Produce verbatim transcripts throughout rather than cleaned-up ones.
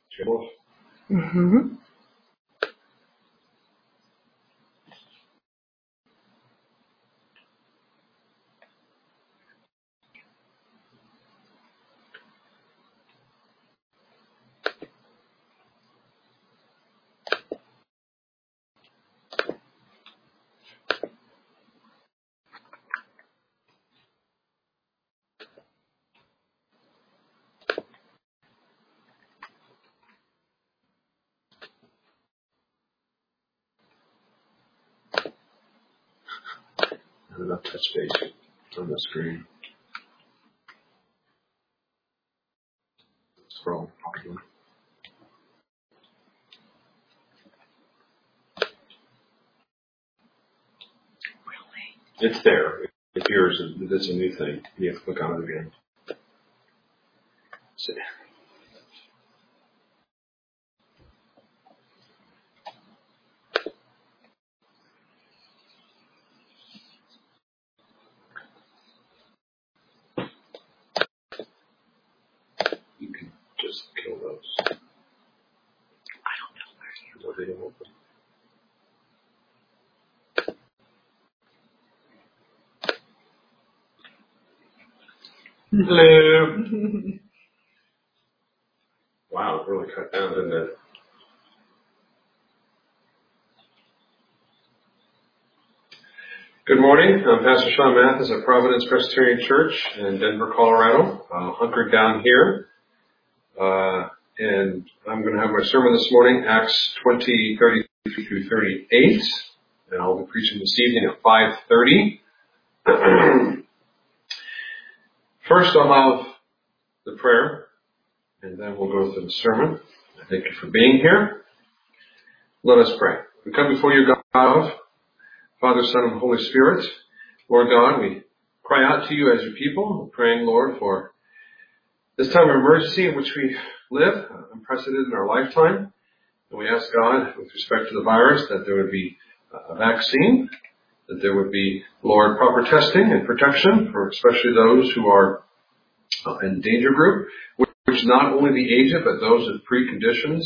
Mm-hmm. Enough touch base on the screen. Scroll. It's there. It's yours. It's a new thing. You have to click on it again. See. You can just kill those. I don't know where you Are they open? Hello. Wow, it really cut down, didn't it? Good morning. I'm Pastor Sean Mathis at Providence Presbyterian Church in Denver, Colorado. Uh, hunkered down here. Uh, and I'm going to have my sermon this morning, Acts twenty, thirty-three through thirty-eight. And I'll be preaching this evening at five thirty. First, I'll have the prayer, and then we'll go through the sermon. I thank you for being here. Let us pray. We come before you, God, Father, Son, and Holy Spirit. Lord God, we cry out to you as your people, praying, Lord, for this time of emergency in which we live, unprecedented in our lifetime. And we ask God, with respect to the virus, that there would be a vaccine, that there would be, Lord, proper testing and protection for especially those who are in danger group, which not only the aged, but those with preconditions,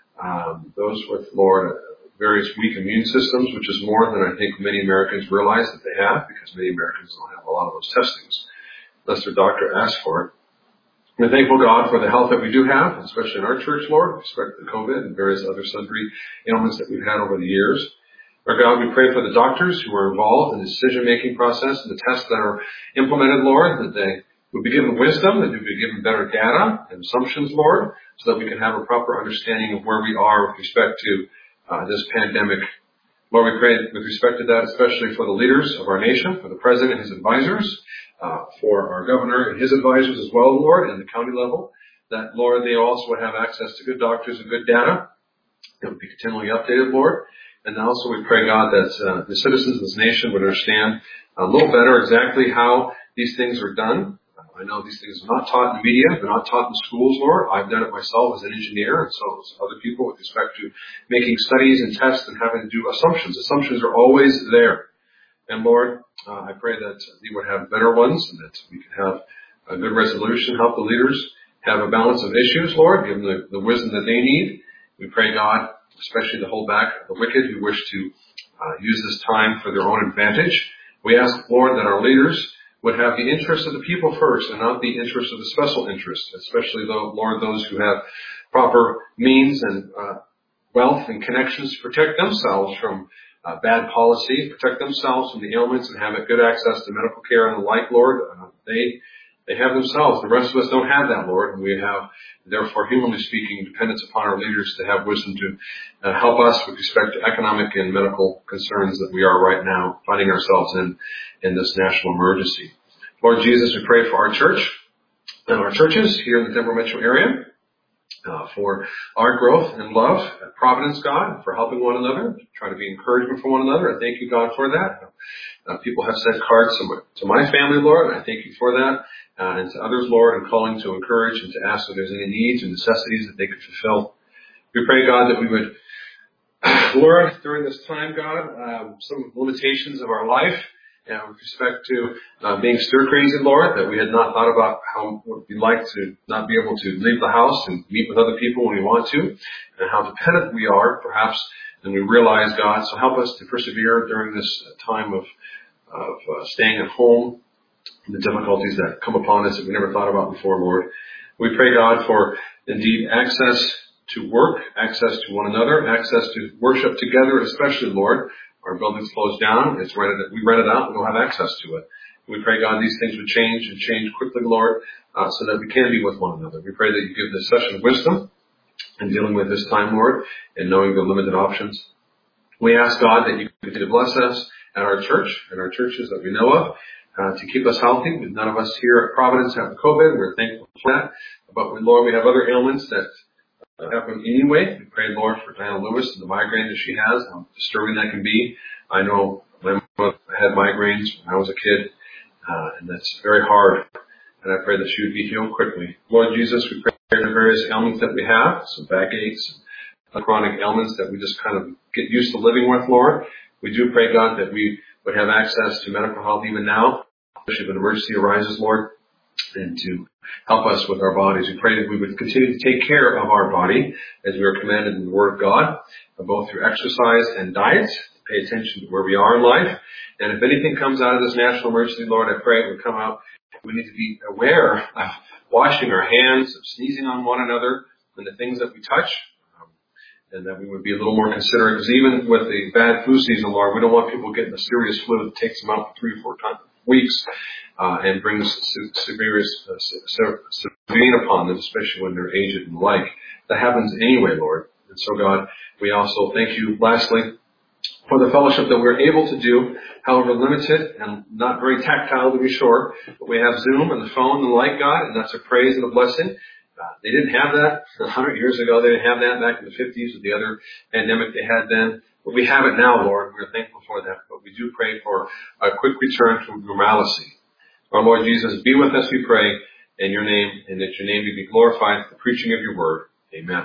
um, those with, Lord, various weak immune systems, which is more than I think many Americans realize that they have, because many Americans don't have a lot of those testings, unless their doctor asks for it. We're thankful, God, for the health that we do have, especially in our church, Lord, with respect to COVID and various other sundry ailments that we've had over the years. Our God, we pray for the doctors who are involved in the decision-making process and the tests that are implemented, Lord, that they would be given wisdom, that they would be given better data and assumptions, Lord, so that we can have a proper understanding of where we are with respect to uh, this pandemic. Lord, we pray with respect to that, especially for the leaders of our nation, for the president and his advisors, uh, for our governor and his advisors as well, Lord, and the county level, that, Lord, they also would have access to good doctors and good data that would be continually updated, Lord. And also we pray, God, that uh, the citizens of this nation would understand a little better exactly how these things are done. I know these things are not taught in the media. They're not taught in schools, Lord. I've done it myself as an engineer, and so as other people with respect to making studies and tests and having to do assumptions. Assumptions are always there. And Lord, uh, I pray that we would have better ones and that we can have a good resolution, help the leaders have a balance of issues, Lord, give them the, the wisdom that they need. We pray, God, especially to hold back the wicked who wish to uh, use this time for their own advantage. We ask, Lord, that our leaders would have the interests of the people first and not the interests of the special interests, especially, though, Lord, those who have proper means and uh, wealth and connections to protect themselves from uh, bad policy, protect themselves from the ailments and have good access to medical care and the like, Lord. Uh, they They have themselves. The rest of us don't have that, Lord. And we have, therefore, humanly speaking, dependence upon our leaders to have wisdom to uh, help us with respect to economic and medical concerns that we are right now finding ourselves in, in this national emergency. Lord Jesus, we pray for our church and our churches here in the Denver metro area, uh, for our growth and love at Providence, God, for helping one another, try to be encouragement for one another. I thank you, God, for that. Uh, people have sent cards to my, to my family, Lord, and I thank you for that. Uh, and to others, Lord, and calling to encourage and to ask if there's any needs and necessities that they could fulfill. We pray, God, that we would learn during this time, God, um, some limitations of our life And with respect to uh, being stir crazy, Lord, that we had not thought about how it would be like to not be able to leave the house and meet with other people when we want to, and how dependent we are, perhaps, and we realize, God, so help us to persevere during this time of, of uh, staying at home, the difficulties that come upon us that we never thought about before, Lord. We pray, God, for indeed access to work, access to one another, access to worship together, especially, Lord. Our building's closed down. It's rented. We rent it out. We don't have access to it. We pray, God, these things would change and change quickly, Lord, uh, so that we can be with one another. We pray that you give this session wisdom in dealing with this time, Lord, and knowing the limited options. We ask, God, that you continue to bless us at our church and our churches that we know of, uh, to keep us healthy. None of us here at Providence have COVID. We're thankful for that. But, we, Lord, we have other ailments that happen anyway. We pray, Lord, for Diana Lewis and the migraine that she has, how disturbing that can be. I know my mother had migraines when I was a kid, uh, and that's very hard. And I pray that she would be healed quickly. Lord Jesus, we pray for the various ailments that we have, some backaches, chronic ailments that we just kind of get used to living with, Lord. We do pray, God, that we would have access to medical help even now, especially if an emergency arises, Lord, and to help us with our bodies. We pray that we would continue to take care of our body as we are commanded in the Word of God, both through exercise and diet, to pay attention to where we are in life. And if anything comes out of this national emergency, Lord, I pray it would come out. We need to be aware of washing our hands, of sneezing on one another, and the things that we touch, um, and that we would be a little more considerate. Because even with the bad flu season, Lord, we don't want people getting a serious flu that takes them out for three or four times, weeks uh, and brings severe uh, severe upon them, especially when they're aged and the like. That happens anyway, Lord. And so, God, we also thank you, lastly, for the fellowship that we're able to do, however limited and not very tactile to be sure. But we have Zoom and the phone and the like, God, and that's a praise and a blessing. Uh, they didn't have that a hundred years ago. They didn't have that back in the fifties with the other pandemic they had then. But we have it now, Lord. We're thankful for that. But we do pray for a quick return to normalcy. Our Lord Jesus, be with us, we pray, in your name, and that your name be glorified for the preaching of your word. Amen.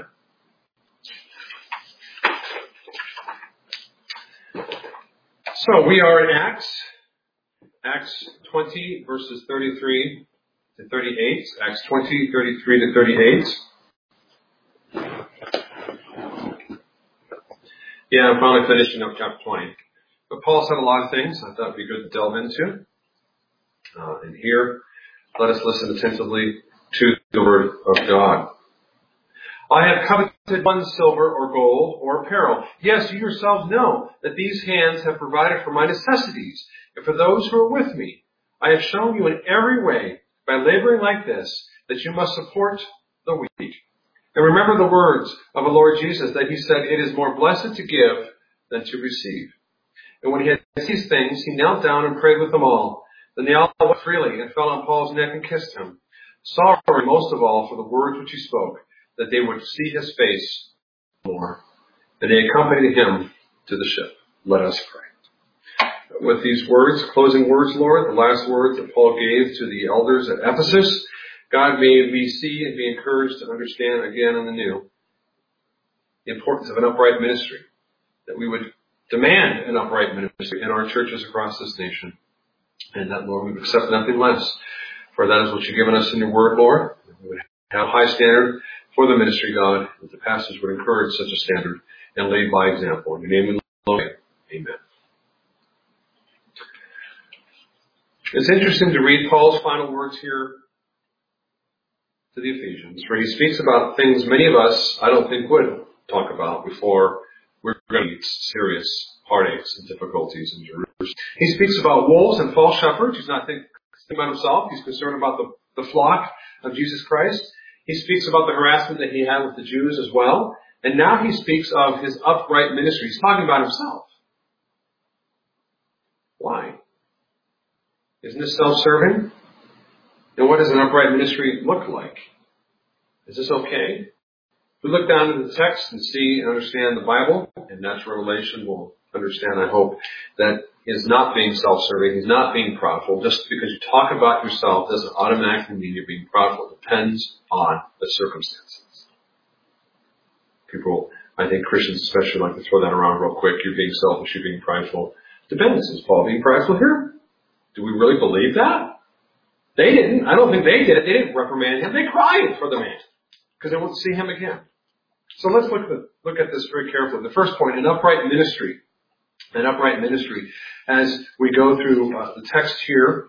So we are in Acts, Acts twenty, verses thirty-three to thirty-eight. Acts twenty, thirty-three to thirty-eight. Yeah, I'm finally finishing up chapter twenty. But Paul said a lot of things I thought would be good to delve into. Uh, and here, let us listen attentively to the word of God. I have coveted one silver or gold or apparel. Yes, you yourselves know that these hands have provided for my necessities and for those who are with me. I have shown you in every way, by laboring like this, that you must support the weak. And remember the words of the Lord Jesus, that he said, it is more blessed to give than to receive. And when he had said these things, he knelt down and prayed with them all. Then they all wept freely and fell on Paul's neck and kissed him, sorrowing most of all for the words which he spoke, that they would see his face more. And they accompanied him to the ship. Let us pray. With these words, closing words, Lord, the last words that Paul gave to the elders at Ephesus, God, may we see and be encouraged to understand again and anew the importance of an upright ministry, that we would demand an upright ministry in our churches across this nation, and that, Lord, we would accept nothing less, for that is what you've given us in your word, Lord. We would have a high standard for the ministry, God, that the pastors would encourage such a standard and lead by example. In your name we love you. Amen. It's interesting to read Paul's final words here to the Ephesians, where he speaks about things many of us, I don't think, would talk about before we're going to meet serious heartaches and difficulties in Jerusalem. He speaks about wolves and false shepherds. He's not thinking about himself. He's concerned about the, the flock of Jesus Christ. He speaks about the harassment that he had with the Jews as well. And now he speaks of his upright ministry. He's talking about himself. Why? Isn't this self-serving? And what does an upright ministry look like? Is this okay? If we look down into the text and see and understand the Bible, and natural revelation will understand, I hope, that is not being self-serving, he's not being prideful. Just because you talk about yourself doesn't automatically mean you're being prideful. It depends on the circumstances. People, I think Christians especially, like to throw that around real quick. You're being selfish, you're being prideful. Depends. Is Paul being prideful here? Do we really believe that? They didn't. I don't think they did it. They didn't reprimand him. They cried for the man because they want to see him again. So let's look at, look at this very carefully. The first point, an upright ministry. An upright ministry. As we go through uh, the text here,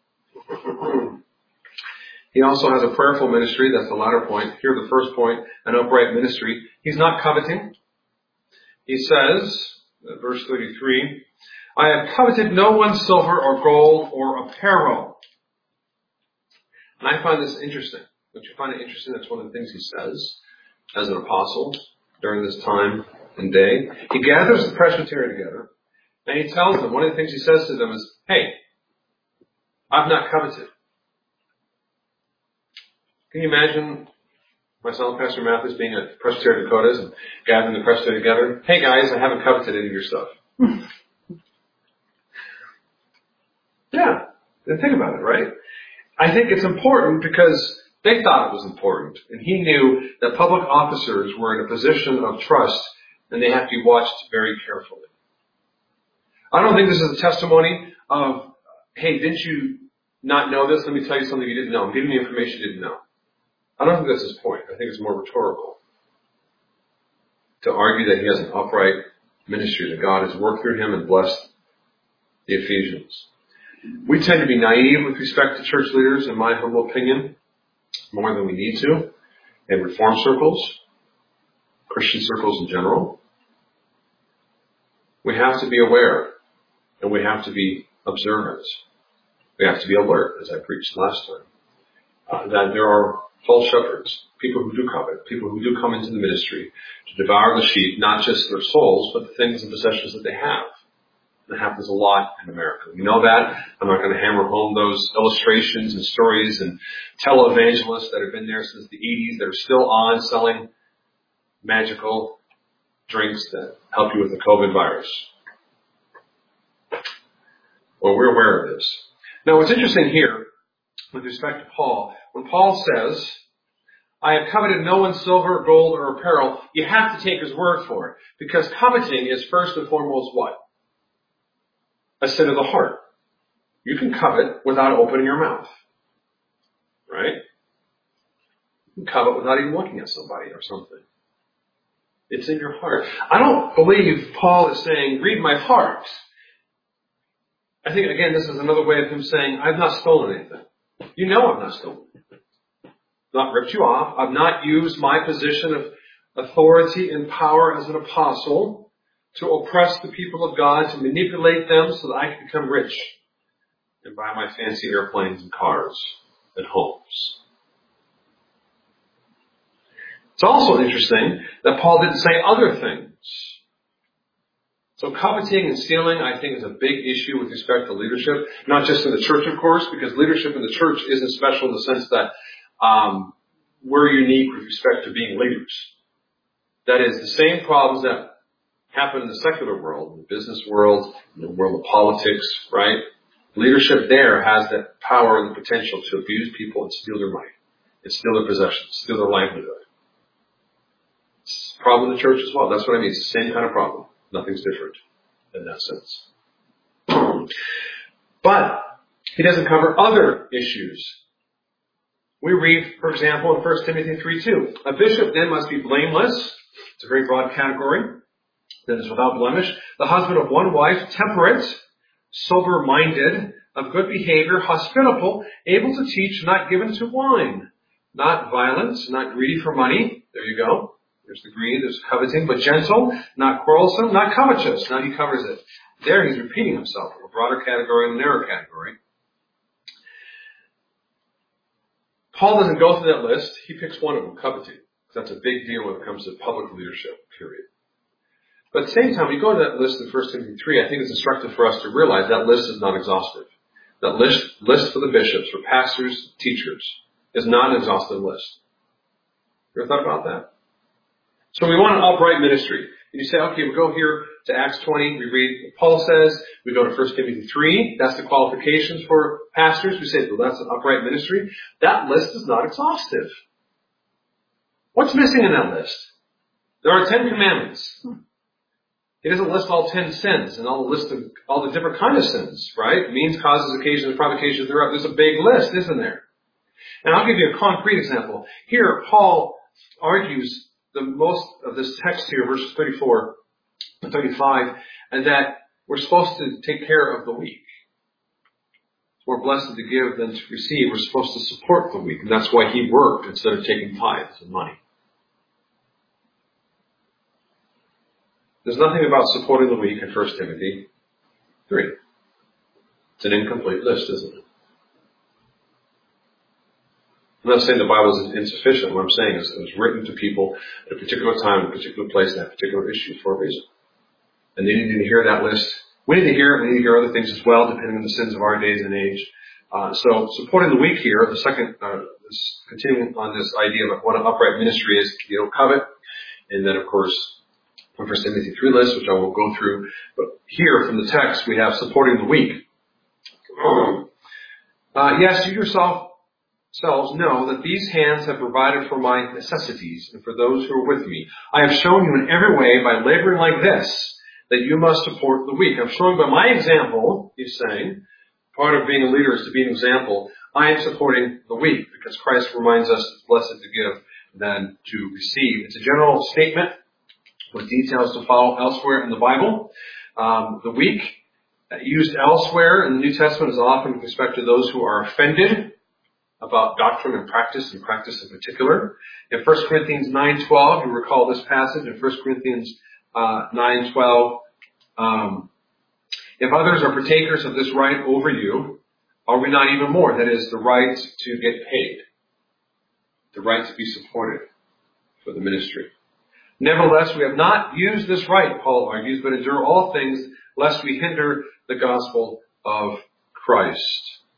he also has a prayerful ministry. That's the latter point. Here, the first point, an upright ministry. He's not coveting. He says, verse thirty-three, I have coveted no one's silver or gold or apparel. And I find this interesting. Don't you find it interesting? That's one of the things he says as an apostle during this time and day. He gathers the presbytery together and he tells them, one of the things he says to them is, hey, I've not coveted. Can you imagine myself, Pastor Mathis, being at Presbytery Dakotas and gathering the presbytery together? Hey guys, I haven't coveted any of your stuff. Yeah, think about it, right? I think it's important because they thought it was important. And he knew that public officers were in a position of trust and they have to be watched very carefully. I don't think this is a testimony of, hey, didn't you not know this? Let me tell you something you didn't know. I'm giving you information you didn't know. I don't think that's his point. I think it's more rhetorical to argue that he has an upright ministry, that God has worked through him and blessed the Ephesians. We tend to be naive with respect to church leaders, in my humble opinion, more than we need to, in reform circles, Christian circles in general. We have to be aware, and we have to be observant. We have to be alert, as I preached last time, uh, that there are false shepherds, people who do covet, people who do come into the ministry to devour the sheep, not just their souls, but the things and possessions that they have. That happens a lot in America. We know that. I'm not going to hammer home those illustrations and stories and televangelists that have been there since the eighties that are still on selling magical drinks that help you with the COVID virus. Well, we're aware of this. Now, what's interesting here with respect to Paul, when Paul says, I have coveted no one's silver, gold, or apparel, you have to take his word for it. Because coveting is first and foremost what? A sin of the heart. You can covet without opening your mouth. Right? You can covet without even looking at somebody or something. It's in your heart. I don't believe Paul is saying, read my heart. I think, again, this is another way of him saying, I've not stolen anything. You know I've not stolen anything. I've not ripped you off. I've not used my position of authority and power as an apostle to oppress the people of God, to manipulate them so that I can become rich and buy my fancy airplanes and cars and homes. It's also interesting that Paul didn't say other things. So coveting and stealing, I think, is a big issue with respect to leadership, not just in the church, of course, because leadership in the church isn't special in the sense that um, we're unique with respect to being leaders. That is, the same problems that happen in the secular world, in the business world, in the world of politics, right? Leadership there has that power and the potential to abuse people and steal their money, and steal their possessions, steal their livelihood. It's a problem in the church as well. That's what I mean. It's the same kind of problem. Nothing's different in that sense. But he doesn't cover other issues. We read, for example, in First Timothy three two, a bishop then must be blameless. It's a very broad category. That is without blemish, the husband of one wife, temperate, sober-minded, of good behavior, hospitable, able to teach, not given to wine, not violent, not greedy for money. There you go. There's the greed, there's coveting, but gentle, not quarrelsome, not covetous. Now he covers it. There he's repeating himself from a broader category and a narrow category. Paul doesn't go through that list. He picks one of them, coveting. That's a big deal when it comes to public leadership, period. But at the same time, we go to that list in First Timothy three, I think it's instructive for us to realize that list is not exhaustive. That list, list for the bishops, for pastors, teachers, is not an exhaustive list. You ever thought about that? So we want an upright ministry. And you say, okay, we go here to Acts twenty, we read what Paul says, we go to First Timothy three, that's the qualifications for pastors. We say, well, that's an upright ministry. That list is not exhaustive. What's missing in that list? There are Ten Commandments. He doesn't list all ten sins and all the list of all the different kind of sins, right? Means, causes, occasions, provocations thereof. There's a big list, isn't there? And I'll give you a concrete example. Here, Paul argues the most of this text here, verses thirty-four and thirty-five, and that we're supposed to take care of the weak. We're blessed to give than to receive. We're supposed to support the weak. And that's why he worked instead of taking tithes and money. There's nothing about supporting the weak in First Timothy three. It's an incomplete list, isn't it? I'm not saying the Bible is insufficient. What I'm saying is it was written to people at a particular time, a particular place, and that particular issue for a reason. And they needed to hear that list. We need to hear it. We need to hear other things as well, depending on the sins of our days and age. Uh, so supporting the weak here, the second, uh, this, continuing on this idea of what an upright ministry is, you know, covet. And then, of course, from First Timothy three list, which I won't go through. But here from the text, we have supporting the weak. Uh, yes, you yourself selves know that these hands have provided for my necessities and for those who are with me. I have shown you in every way by laboring like this that you must support the weak. I'm showing by my example, he's saying, part of being a leader is to be an example. I am supporting the weak because Christ reminds us it's blessed to give than to receive. It's a general statement with details to follow elsewhere in the Bible. Um, the weak, used elsewhere in the New Testament, is often with respect to those who are offended about doctrine and practice, and practice in particular. In First Corinthians nine twelve, you recall this passage in First Corinthians uh, nine twelve. Um, if others are partakers of this right over you, are we not even more? That is, the right to get paid, the right to be supported for the ministry. Nevertheless, we have not used this right, Paul argues, but endure all things, lest we hinder the gospel of Christ.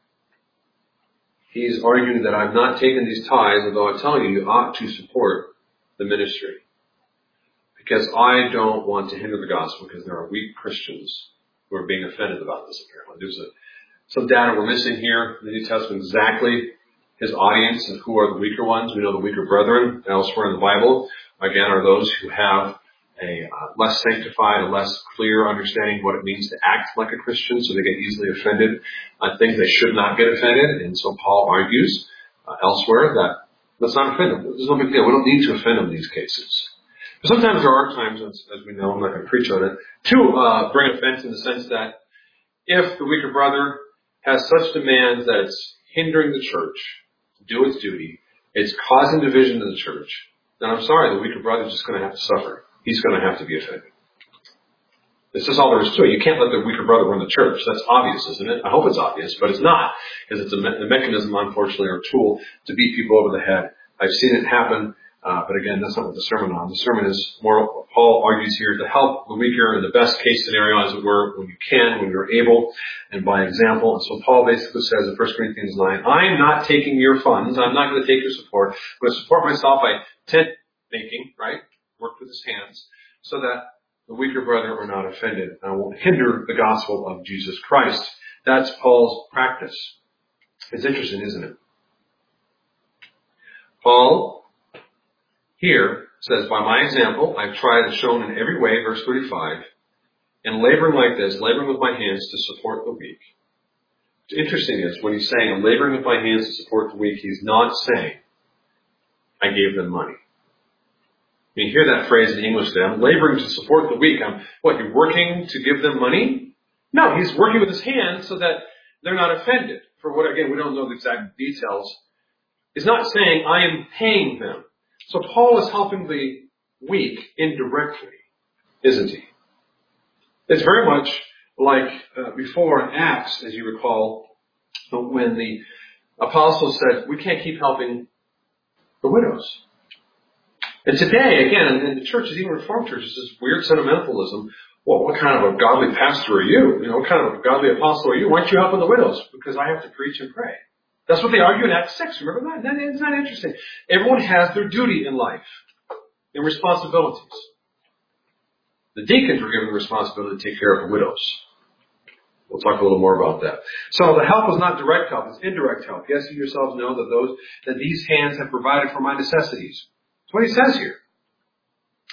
He's arguing that I've not taken these tithes, although I'm telling you, you ought to support the ministry. Because I don't want to hinder the gospel, because there are weak Christians who are being offended about this, apparently. There's a, some data we're missing here in the New Testament, exactly his audience and who are the weaker ones. We know the weaker brethren elsewhere in the Bible, again, are those who have a uh, less sanctified, a less clear understanding of what it means to act like a Christian, so they get easily offended on things they should not get offended. And so Paul argues uh, elsewhere that let's not offend them. There's no big deal. We don't need to offend them in these cases. But sometimes there are times, as, as we know, I'm not going to preach on it, to uh, bring offense in the sense that if the weaker brother has such demands that it's hindering the church to do its duty, it's causing division in the church, then I'm sorry, the weaker brother is just going to have to suffer. He's going to have to be offended. This is all there is to it. You can't let the weaker brother run the church. That's obvious, isn't it? I hope it's obvious, but it's not, because it's a, me- a mechanism, unfortunately, or a tool to beat people over the head. I've seen it happen, uh, but again, that's not what the sermon on. The sermon is more, Paul argues here, to help the weaker in the best case scenario, as it were, when you can, when you're able, and by example. And so Paul basically says in First Corinthians nine, I'm not taking your funds. I'm not going to take your support. I'm going to support myself by tent making, right? Work with his hands, so that the weaker brother are not offended and won't hinder the gospel of Jesus Christ. That's Paul's practice. It's interesting, isn't it? Paul here says, by my example, I've tried and shown in every way, verse thirty-five, and laboring like this, laboring with my hands to support the weak. What's interesting is when he's saying, I'm laboring with my hands to support the weak, he's not saying, I gave them money. You hear that phrase in English there, I'm laboring to support the weak. I'm, what, you're working to give them money? No, he's working with his hands so that they're not offended. For what, again, we don't know the exact details. He's not saying, I am paying them. So Paul is helping the weak indirectly, isn't he? It's very much like uh, before in Acts, as you recall, when the apostles said, we can't keep helping the widows. And today, again, in the churches, even Reformed churches, this weird sentimentalism. Well, what kind of a godly pastor are you? You know, what kind of a godly apostle are you? Why aren't you helping the widows? Because I have to preach and pray. That's what they argue in Acts six. Remember that? that isn't that interesting? Everyone has their duty in life, their responsibilities. The deacons were given the responsibility to take care of the widows. We'll talk a little more about that. So the help is not direct help, it's indirect help. Yes, you yourselves know that those that these hands have provided for my necessities. That's what he says here.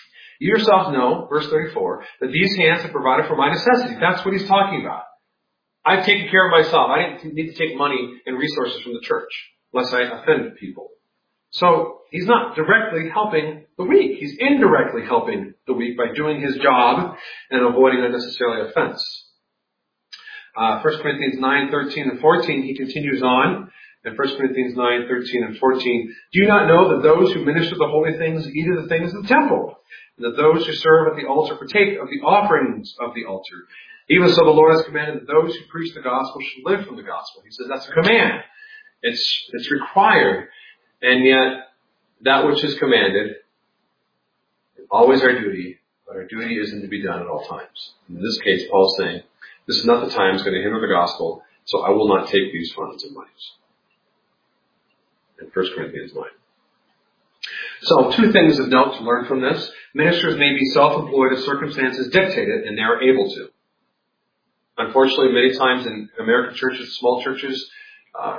You yourself know, verse thirty-four, that these hands have provided for my necessities. That's what he's talking about. I've taken care of myself. I didn't need to take money and resources from the church unless I offended people. So he's not directly helping the weak. He's indirectly helping the weak by doing his job and avoiding unnecessary offense. Uh, First Corinthians nine, thirteen and fourteen, he continues on. In First Corinthians nine, thirteen and fourteen, do you not know that those who minister the holy things eat of the things of the temple, and that those who serve at the altar partake of the offerings of the altar? Even so the Lord has commanded that those who preach the gospel should live from the gospel. He says that's a command. It's, it's required. And yet, that which is commanded is always our duty, but our duty isn't to be done at all times. In this case, Paul's saying, this is not the time it's going to hinder the gospel, so I will not take these funds and monies. In First Corinthians nine. So, two things of note to learn from this. Ministers may be self-employed as circumstances dictate it, and they are able to. Unfortunately, many times in American churches, small churches, uh,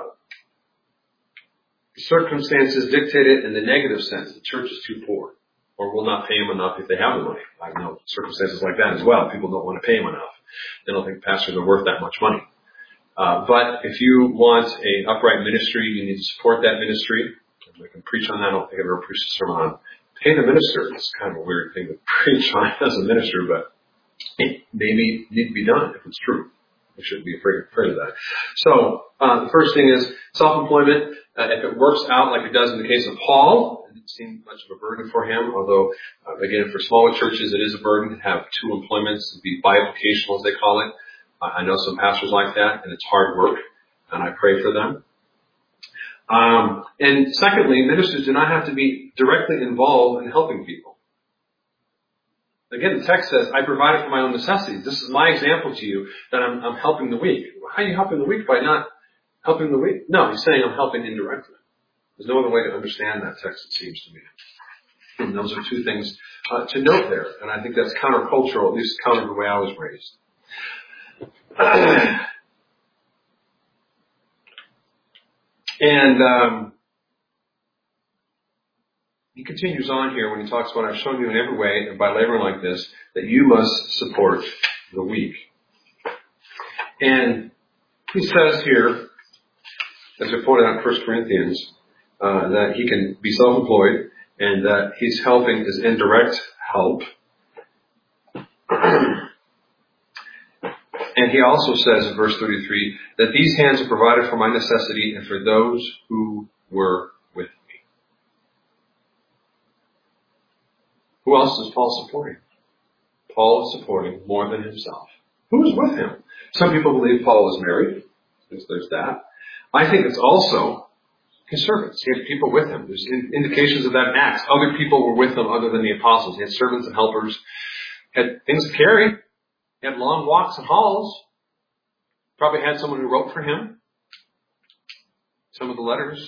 circumstances dictate it in the negative sense. The church is too poor, or will not pay them enough if they have the money. I know circumstances like that as well. People don't want to pay them enough. They don't think pastors are worth that much money. Uh, but if you want an upright ministry, you need to support that ministry. I can preach on that. I don't think I've ever preached a sermon on pay the minister. It's kind of a weird thing to preach on as a minister, but it maybe need to be done if it's true. We shouldn't be afraid, afraid of that. So, uh, the first thing is self-employment. Uh, if it works out like it does in the case of Paul, it didn't seem much of a burden for him, although, uh, again, for smaller churches, it is a burden to have two employments, to be bivocational, as they call it. Uh, I know some pastors like that, and it's hard work, and I pray for them. Um, and secondly, ministers do not have to be directly involved in helping people. Again, the text says, I provided for my own necessities. This is my example to you that I'm, I'm helping the weak. How are you helping the weak by not helping the weak? No, he's saying I'm helping indirectly. There's no other way to understand that text, it seems to me. And those are two things uh, to note there. And I think that's countercultural, at least counter the way I was raised. and um, he continues on here when he talks about, I've shown you in every way, and by laboring like this, that you must support the weak. And he says here, as I pointed out in First Corinthians, uh, that he can be self-employed and that he's helping is indirect help. And he also says in verse thirty-three that these hands are provided for my necessity and for those who were with me. Who else is Paul supporting? Paul is supporting more than himself. Who is with him? Some people believe Paul was married. There's, there's that. I think it's also his servants. He had people with him. There's indications of that in Acts. Other people were with him other than the apostles. He had servants and helpers. He had things to carry. He had long walks and hauls. Probably had someone who wrote for him some of the letters.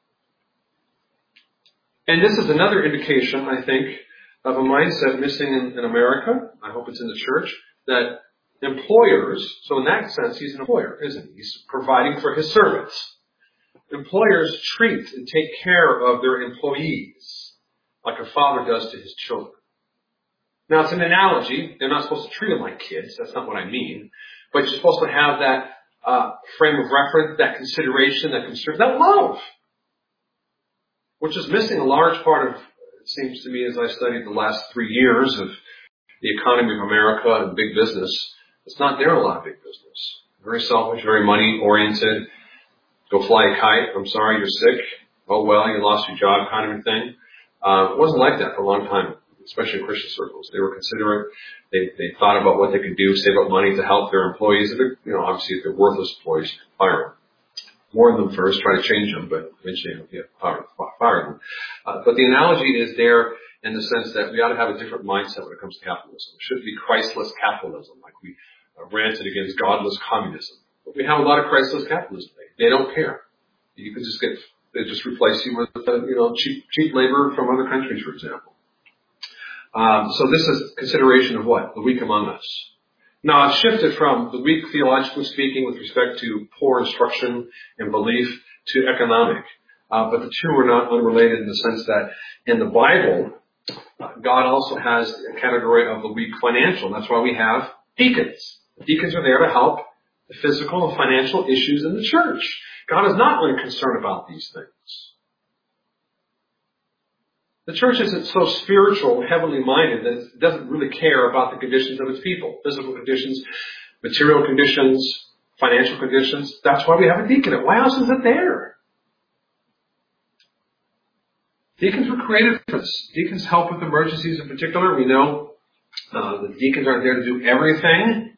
And this is another indication, I think, of a mindset missing in, in America. I hope it's in the church. That employers, so in that sense, he's an employer, isn't he? He's providing for his servants. Employers treat and take care of their employees like a father does to his children. Now, it's an analogy. They're not supposed to treat them like kids. That's not what I mean. But you're supposed to have that uh, frame of reference, that consideration, that concern, that love, which is missing a large part of, it seems to me, as I studied the last three years of the economy of America and big business. It's not there in a lot of big business. Very selfish, very money-oriented. Go fly a kite. I'm sorry, you're sick. Oh, well, you lost your job kind of a thing. Uh, it wasn't like that for a long time, especially in Christian circles. They were considerate. They, they thought about what they could do, save up money to help their employees. If they're, you know, obviously, if they're worthless employees, fire them. Warn them first, try to change them, but eventually you have to fire them. Uh, but the analogy is there in the sense that we ought to have a different mindset when it comes to capitalism. It shouldn't be Christless capitalism, like we uh, ranted against godless communism. But we have a lot of Christless capitalism. They don't care. You can just get, they just replace you with, uh, you know, cheap, cheap labor from other countries, for example. Um, so this is consideration of what? The weak among us. Now, I've shifted from the weak, theologically speaking, with respect to poor instruction and belief, to economic. Uh, but the two are not unrelated in the sense that in the Bible, Uh, God also has a category of the weak financial. That's why we have deacons. Deacons are there to help the physical and financial issues in the church. God is not really concerned about these things. The church isn't so spiritual, heavenly minded that it doesn't really care about the conditions of its people. Physical conditions, material conditions, financial conditions. That's why we have a deaconate. Why else is it there? Deacons were created for this. Deacons help with emergencies in particular. We know uh, the deacons aren't there to do everything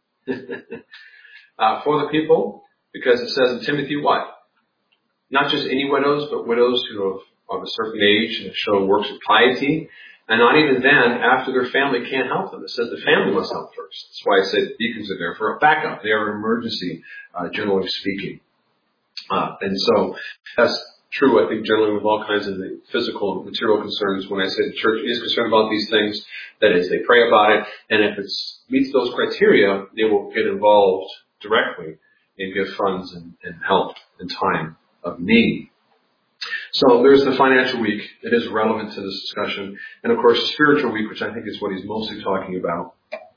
uh, for the people, because it says in Timothy what? Not just any widows, but widows who have of a certain age and have shown works of piety. And not even then, after their family can't help them. It says the family must help first. That's why I said deacons are there for a backup. They are an emergency, uh, generally speaking. Uh, and so that's true, I think, generally with all kinds of the physical and material concerns. When I say the church is concerned about these things, that is, they pray about it. And if it meets those criteria, they will get involved directly and give funds and, and help in time of need. So there's the financial week. It is relevant to this discussion. And of course, the spiritual week, which I think is what he's mostly talking about.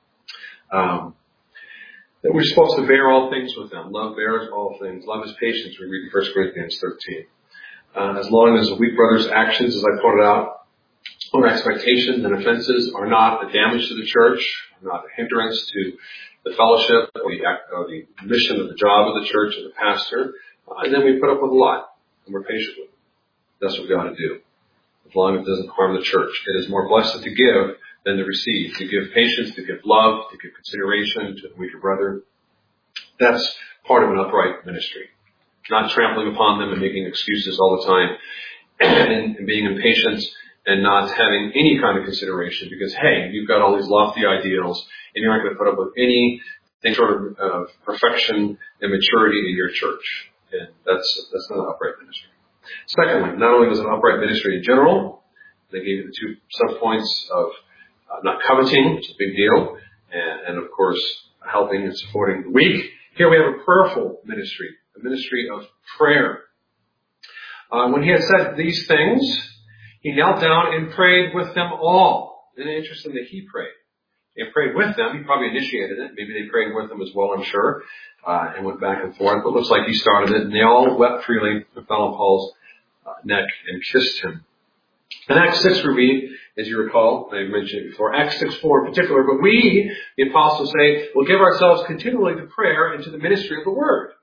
Um, that we're supposed to bear all things with them. Love bears all things. Love is patience, we read in First Corinthians thirteen. Uh, as long as the weak brother's actions, as I pointed out, or expectations and offenses are not a damage to the church, not a hindrance to the fellowship or the, or the mission of the job of the church and the pastor, uh, and then we put up with a lot and we're patient with it. That's what we got to do. As long as it doesn't harm the church. It is more blessed to give than to receive. To give patience, to give love, to give consideration to the weaker brother. That's part of an upright ministry. Not trampling upon them and making excuses all the time and, and being impatient and not having any kind of consideration because, hey, you've got all these lofty ideals and you're not going to put up with any sort of uh, perfection and maturity in your church. And that's, that's not an upright ministry. Secondly, not only was it an upright ministry in general, they gave you the two subpoints of uh, not coveting, which is a big deal, and, and of course, helping and supporting the weak. Here we have a prayerful ministry, a ministry of prayer. Uh, when he had said these things, he knelt down and prayed with them all. Isn't it interesting that he prayed? He prayed with them. He probably initiated it. Maybe they prayed with him as well, I'm sure, uh, and went back and forth. But it looks like he started it, and they all wept freely and fell on Paul's uh, neck and kissed him. In Acts six, we read, as you recall, I mentioned it before, Acts six four in particular, but we, the apostles say, will give ourselves continually to prayer and to the ministry of the word.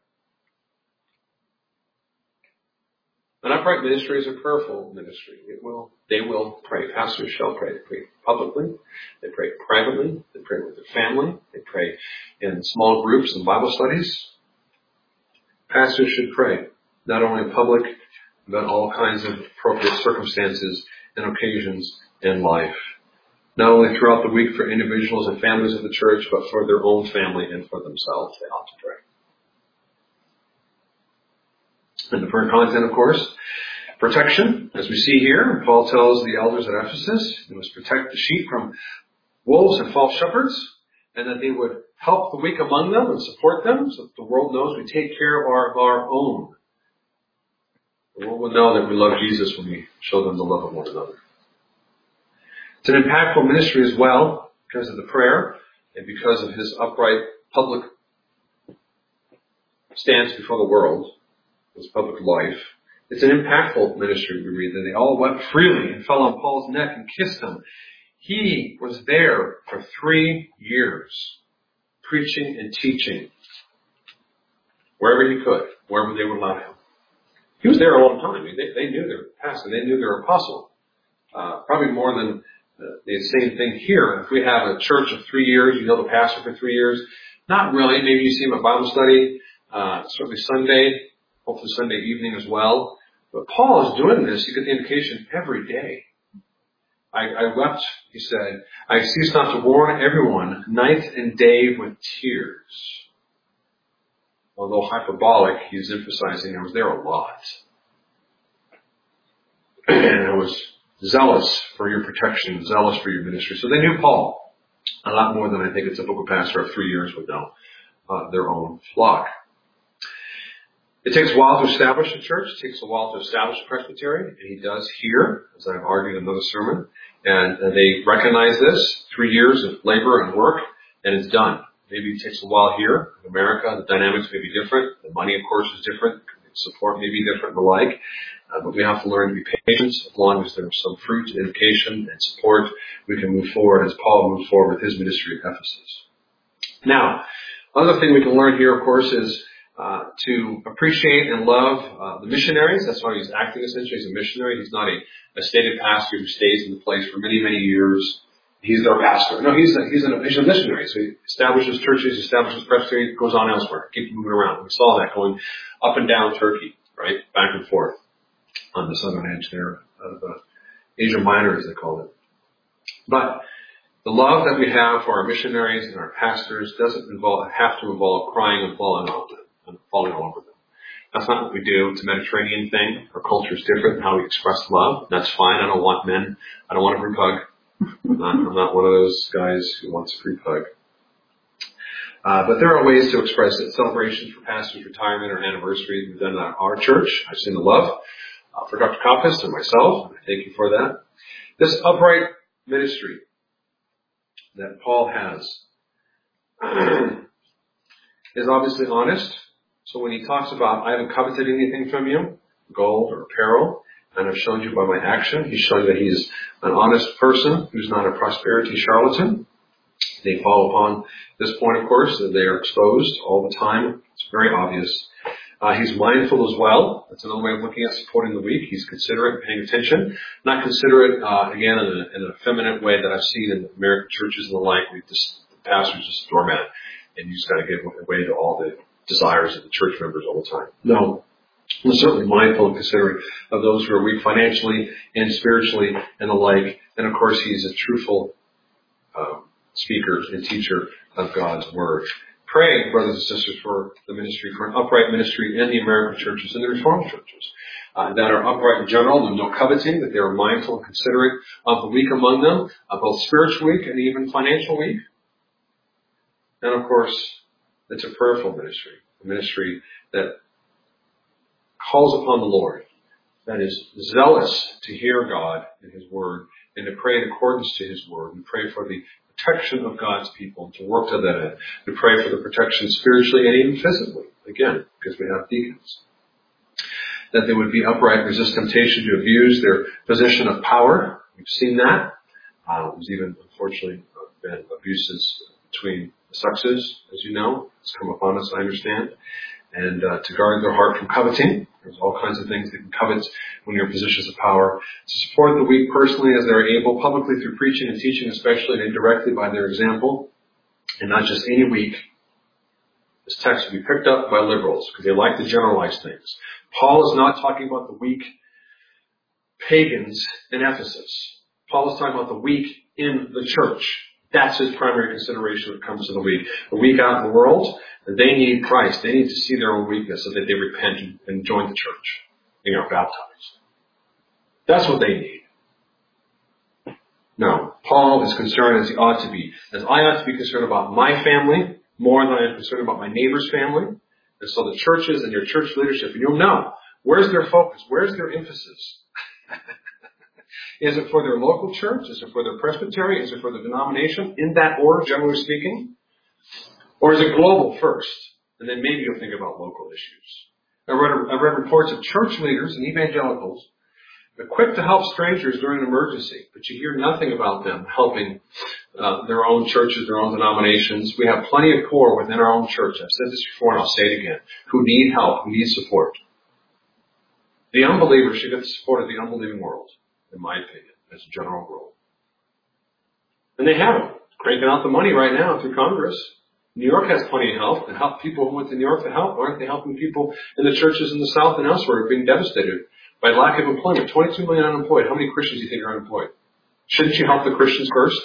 An upright ministry is a prayerful ministry. It will, they will pray. Pastors shall pray. They pray publicly. They pray privately. They pray with their family. They pray in small groups and Bible studies. Pastors should pray, not only in public, but all kinds of appropriate circumstances and occasions in life. Not only throughout the week for individuals and families of the church, but for their own family and for themselves. They ought to pray. And the prayer content, of course, protection, as we see here. Paul tells the elders at Ephesus they must protect the sheep from wolves and false shepherds, and that they would help the weak among them and support them so that the world knows we take care of our, of our own. The world will know that we love Jesus when we show them the love of one another. It's an impactful ministry as well because of the prayer and because of his upright public stance before the world. His public life. It's an impactful ministry, we read, that they all wept freely and fell on Paul's neck and kissed him. He was there for three years, preaching and teaching, wherever he could, wherever they would allow him. He was there a long time. They, they knew their pastor. They knew their apostle. Uh, probably more than uh, the same thing here. If we have a church of three years, you know the pastor for three years. Not really. Maybe you see him at Bible study, uh, certainly Sunday, hopefully Sunday evening as well. But Paul is doing this. You get the indication every day. I, I wept, he said. I cease not to warn everyone night and day with tears. Although hyperbolic, he's emphasizing I was there a lot. And I was zealous for your protection, zealous for your ministry. So they knew Paul a lot more than I think a typical pastor of three years would know uh, their own flock. It takes a while to establish a church. It takes a while to establish a presbytery, and he does here, as I've argued in another sermon. And, and they recognize this, three years of labor and work, and it's done. Maybe it takes a while here. In America, the dynamics may be different. The money, of course, is different. Support may be different and the like. Uh, but we have to learn to be patient. As long as there's some fruit, indication, and support, we can move forward as Paul moved forward with his ministry at Ephesus. Now, another thing we can learn here, of course, is uh, to appreciate and love uh, the missionaries. That's why he's acting essentially as a missionary. He's not a, a stated pastor who stays in the place for many, many years. He's their pastor. No, he's a, he's, a, he's a missionary. So he establishes churches, he establishes presbytery, goes on elsewhere, keeps moving around. We saw that going up and down Turkey, right, back and forth on the southern edge there of uh, Asia Minor, as they call it. But the love that we have for our missionaries and our pastors doesn't involve, have to involve crying and falling all, and falling all over them. That's not what we do. It's a Mediterranean thing. Our culture is different in how we express love. That's fine. I don't want men. I don't want a group hug. I'm not, I'm not one of those guys who wants a group hug. Uh, but there are ways to express it. Celebrations for pastors' retirement or anniversaries. We've done that at our church. I've seen the love uh, for Doctor Kopis and myself. I thank you for that. This upright ministry that Paul has is obviously honest. So when he talks about, I haven't coveted anything from you, gold or apparel, and I've shown you by my action, he's showing that he's an honest person who's not a prosperity charlatan. They fall upon this point, of course, that they are exposed all the time. It's very obvious. Uh, he's mindful as well. That's another way of looking at supporting the weak. He's considerate, paying attention. Not considerate, uh, again, in a, in a feminine way that I've seen in American churches and the like. We just, the pastor's just a doormat, and you just got to give way to all the desires of the church members all the time. No. We're certainly mindful and considerate of those who are weak financially and spiritually and the like. And of course, he's a truthful um, speaker and teacher of God's Word. Pray, brothers and sisters, for the ministry, for an upright ministry in the American churches and the Reformed churches uh, that are upright in general, and no coveting, that they are mindful and considerate of the weak among them, uh, both spiritual weak and even financial weak. And of course, it's a prayerful ministry, a ministry that calls upon the Lord, that is zealous to hear God and His Word, and to pray in accordance to His Word, and pray for the protection of God's people, and to work to that end, to pray for the protection spiritually and even physically, again, because we have deacons. That they would be upright, resist temptation to abuse their position of power. We've seen that. Uh, there's even, unfortunately, been abuses between the sexes, as you know. It's come upon us, I understand. And uh, to guard their heart from coveting. There's all kinds of things that can covet when you're in positions of power. To support the weak personally as they're able, publicly through preaching and teaching, especially and indirectly by their example. And not just any weak. This text will be picked up by liberals because they like to generalize things. Paul is not talking about the weak pagans in Ephesus. Paul is talking about the weak in the church. That's his primary consideration when it comes to the weak. The weak out in the world, they need Christ. They need to see their own weakness so that they repent and join the church. They are baptized. That's what they need. No, Paul is concerned as he ought to be. As I ought to be concerned about my family more than I am concerned about my neighbor's family. And so the churches and your church leadership, and you'll know, where's their focus? Where's their emphasis? Is it for their local church? Is it for their presbytery? Is it for the denomination? In that order, generally speaking? Or is it global first? And then maybe you'll think about local issues. I read, I read reports of church leaders and evangelicals equipped to help strangers during an emergency, but you hear nothing about them helping uh, their own churches, their own denominations. We have plenty of poor within our own church. I've said this before and I'll say it again, who need help, who need support. The unbeliever should get the support of the unbelieving world, in my opinion, as a general rule. And they haven't. Cranking out the money right now through Congress. New York has plenty of help, and help people who went to New York to help. Aren't they helping people in the churches in the South and elsewhere who are being devastated by lack of employment? twenty-two million unemployed. How many Christians do you think are unemployed? Shouldn't you help the Christians first?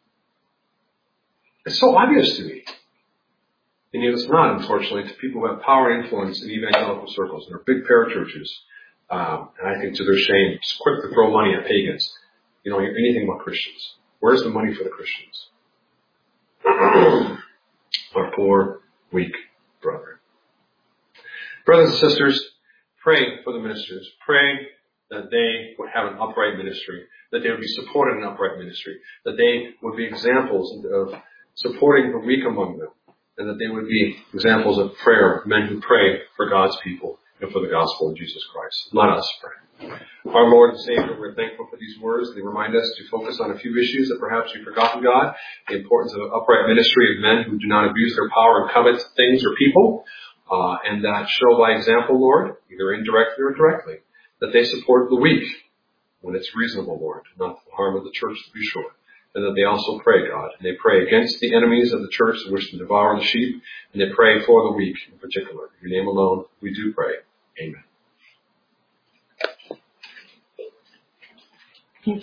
It's so obvious to me. And yet it's not, unfortunately, to people who have power and influence in evangelical circles. And they're big parachurches. Um, and I think to their shame, just quick to throw money at pagans. You don't hear anything about Christians. Where's the money for the Christians? Our poor, weak brethren. Brothers and sisters, pray for the ministers. Pray that they would have an upright ministry, that they would be supported in upright ministry, that they would be examples of supporting the weak among them, and that they would be examples of prayer, men who pray for God's people and for the gospel of Jesus Christ. Let us pray. Our Lord and Savior, we're thankful for these words. They remind us to focus on a few issues that perhaps we've forgotten, God. The importance of upright ministry of men who do not abuse their power and covet things or people, uh, and that show by example, Lord, either indirectly or directly, that they support the weak when it's reasonable, Lord, not to the harm of the church, to be sure. And that they also pray, God, and they pray against the enemies of the church that wish to devour the sheep, and they pray for the weak in particular. In your name alone, we do pray. Amen.